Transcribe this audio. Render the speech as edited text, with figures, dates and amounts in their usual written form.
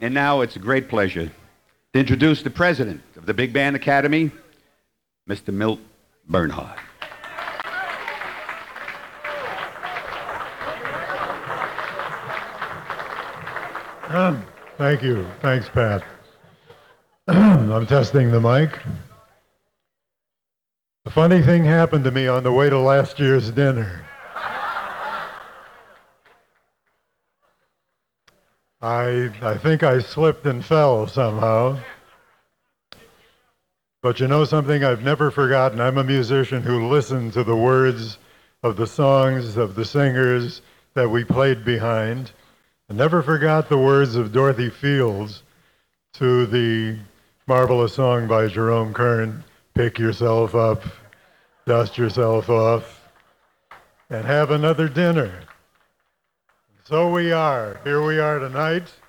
And now it's a great pleasure to introduce the president of the Big Band Academy, Mr. Milt Bernhard. Thank you. Thanks, Pat. I'm testing the mic. A funny thing happened to me on the way to last year's dinner. I think I slipped and fell somehow. But you know something I've never forgotten? I'm a musician who listened to the words of the songs of the singers that we played behind. I never forgot the words of Dorothy Fields to the marvelous song by Jerome Kern, "Pick yourself up, dust yourself off, and have another dinner." So we are. Here we are tonight.